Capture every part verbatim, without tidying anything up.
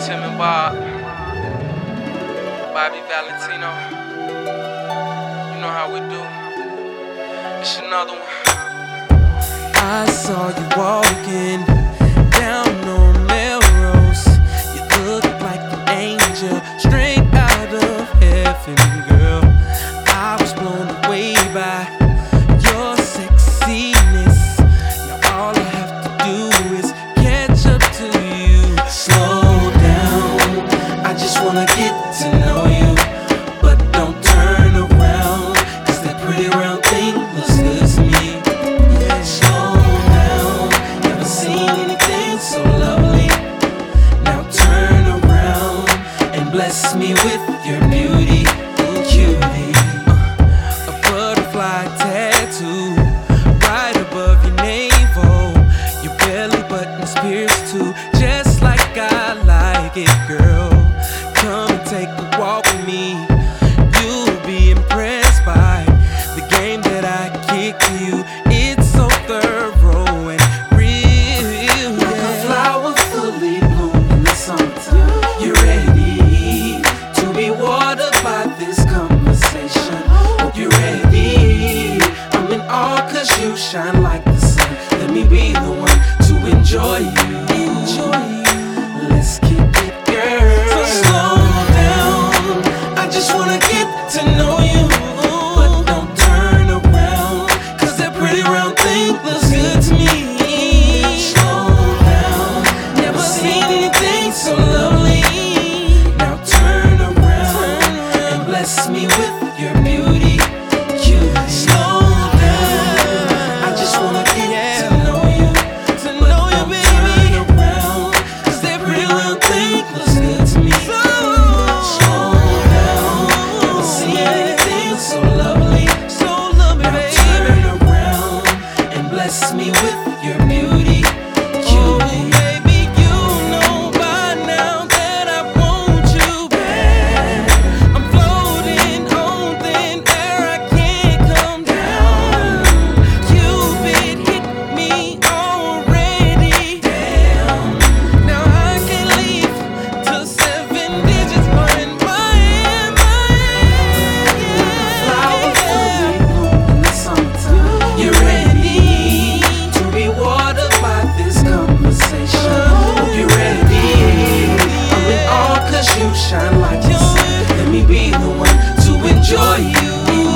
Tim and Bob, Bobby Valentino. You know how we do. It's another one. I saw you walking down on Melrose. You look like an angel straight out of heaven, girl. I was blown away by your sexiness. Now all I have to do is catch up to you. Slow down, I just wanna get to know you. But don't turn around, cause that pretty round thing looks good to me. Slow down, never seen anything so lovely. Now turn around and bless me with your beauty, cutie. Uh, a butterfly tattoo right above your navel. Your belly button's pierced too, just like I like it, girl. Come and take a walk with me. You'll be impressed by the game that I kick to you. It's so thorough and real. Like a flower fully bloomed in the summertime. You're ready to be watered by this conversation. Hope you're ready. I'm in awe cause you shine like the sun. Let me be the one to enjoy you. Enjoy you. Let's kick it, girl. So slow down, I just wanna get to know you. But don't turn around, cause that pretty round thing looks good to me. Slow down, never seen anything so lovely. Now turn around and bless me with your beauty, cutie. Slow down, I just wanna get to know you. But don't turn around, cause that pretty round thing looks good to me. Slow down, never seen anything so lovely. Now turn around and bless me with your beauty, cutie. Baby, you know by now that I want you back. I'm floating on thin air, I can't come down. Cupid hit me already. Damn, now I can't leave till seven digits burn my hand, my hand. Flower fully bloomed in the summertime. You're ready to be watered by this conversation. Hope you're ready. I'm in awe cause you shine like the sun. Let me be the one to enjoy you.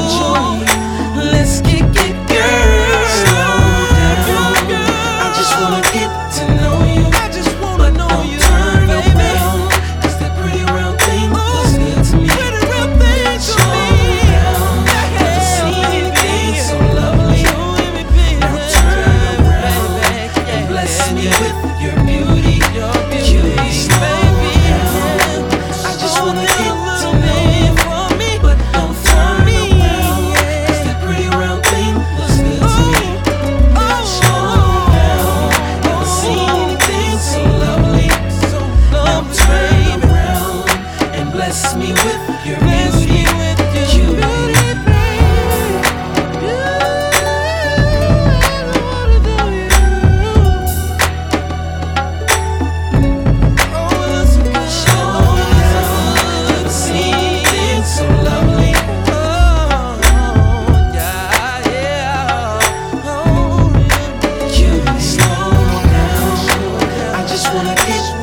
Let's kick it, girl. Slow down, I just wanna get to know you. But don't turn around, cause that pretty round thing looks good to me. Slow down, never seen anything so lovely. Now turn around and bless me with your beauty, cutie. Slow down, I just wanna get to know you. But don't turn around, cause that pretty round thing looks good to me. Slow down, never seen anything so lovely. Now turn around and bless me with your beauty, cutie. Cutie, slow down, I just wanna get